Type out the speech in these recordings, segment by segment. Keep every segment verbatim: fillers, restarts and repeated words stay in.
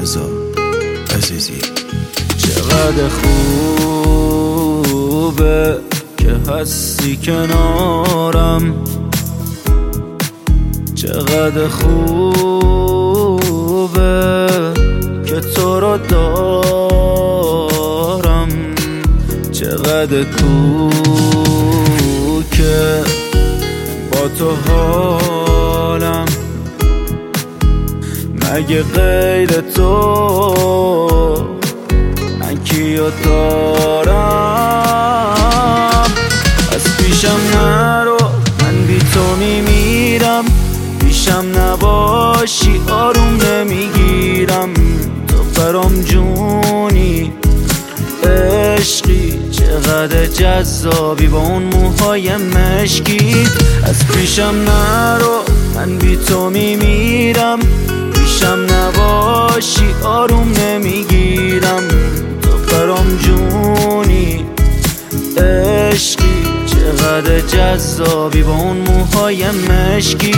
رضا عزیزی. چقدر خوبه که هستی کنارم، چقدر خوبه که تو رو دارم، چقدر کو که با تو حالم، مگه غیر تو من کیو دارم؟ از پیشم نرو، من بی تو میمیرم، پیشم نباشی آروم نمیگیرم. تو برام جونی عشقی، چقدر جذابی با اون موهای مشکی. از پیشم نرو، من بی تو میمیرم، پیشم نباشی آروم نمیگیرم. تو برام جونی عشقی، چقدر جذابی با اون موهای مشکی.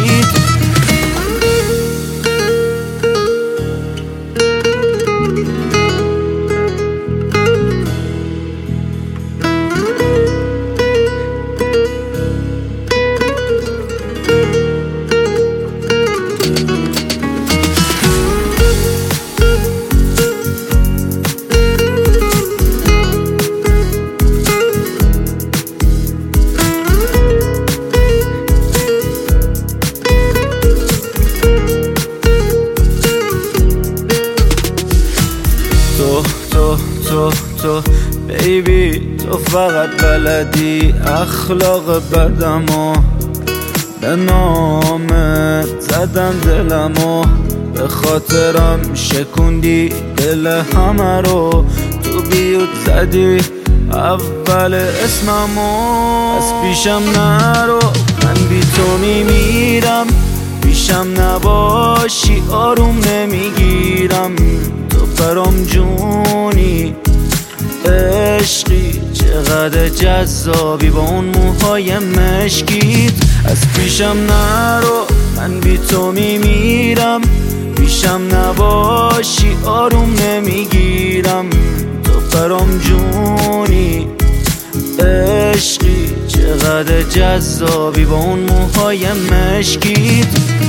تو تو تو تو بیبی، تو فقط بلدی اخلاق بدمو، به نامت زدم دلمو، به خاطرم شکوندی دل همه رو، تو بیوت زدی اول اسممو. از پیشم نرو، من بی تو میمیرم، پیشم نباشی آروم نمیگیرم. تو برام جونی عشقی، چقدر جذابی با اون موهای مشکیت. از پیشم نرو، من بی تو میمیرم، پیشم نباشی آروم نمیگیرم. تو برام جونی عشقی، چقدر جذابی با اون موهای مشکیت.